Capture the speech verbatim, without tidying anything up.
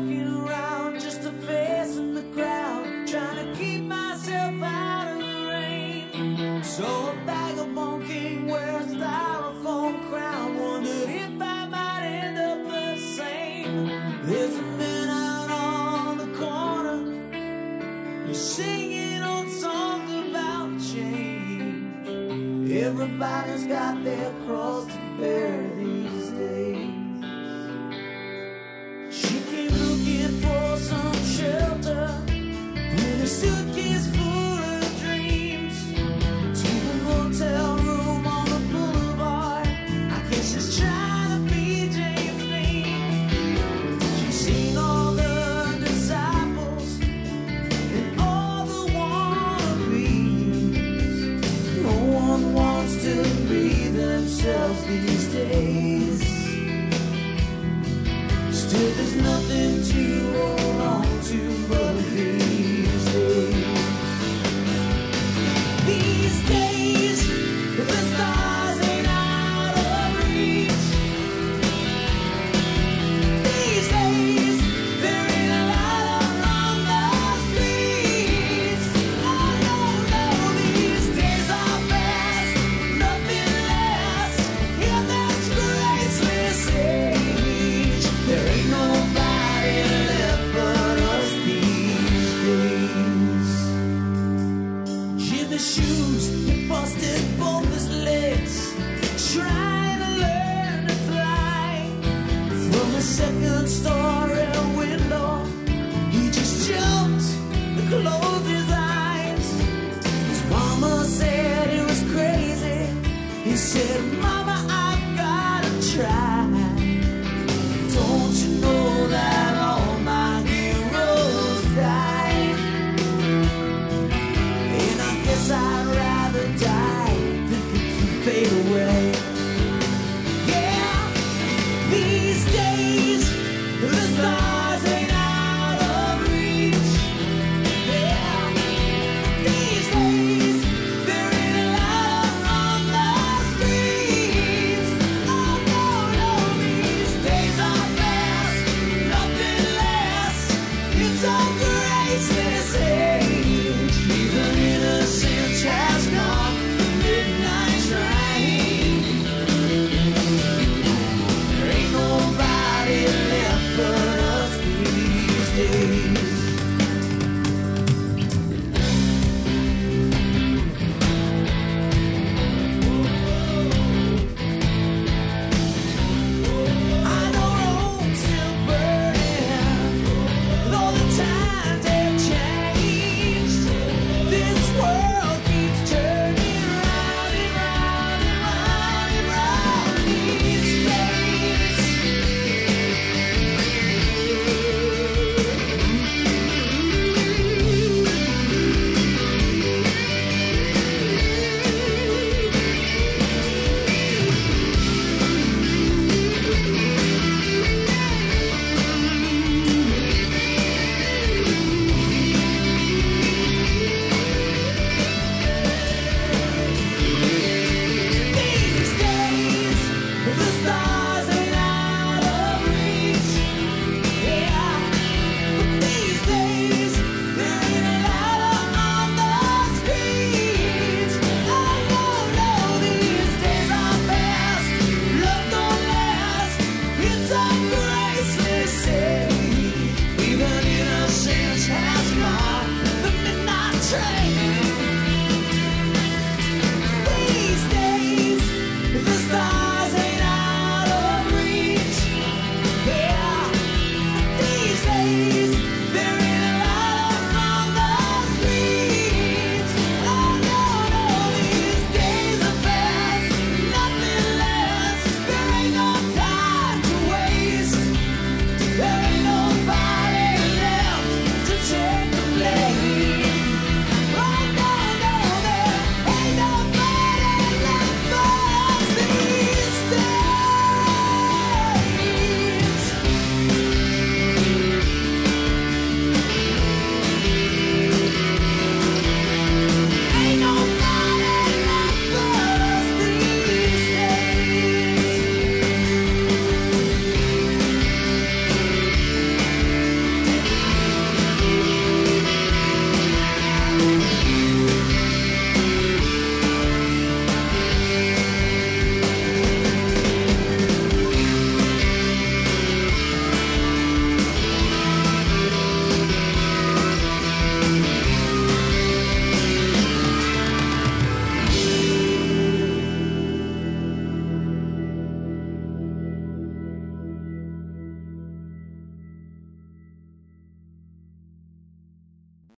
walking around just a face in the crowd, trying to keep myself out of the rain. So a vagabond king wears a styrofoam crown, wondered if I might end up the same. There's a man out on the corner, he's singing old songs about change. Everybody's got their cross to bear these days. She came looking for some shelter with a suitcase full of dreams, to the motel room on the boulevard. I guess she's trying to be James Dean. She's seen all the disciples and all the wannabes. No one wants to be themselves these days. Still there's nothing to hold on to but these days. These days, the stars ain't out of reach. These days, there ain't a light on the streets. Oh no, no, these days are fast, nothing lasts in this graceless age. There ain't nobody left but us these days. Jimmy shoes, he busted both his legs, trying to learn to fly from the second story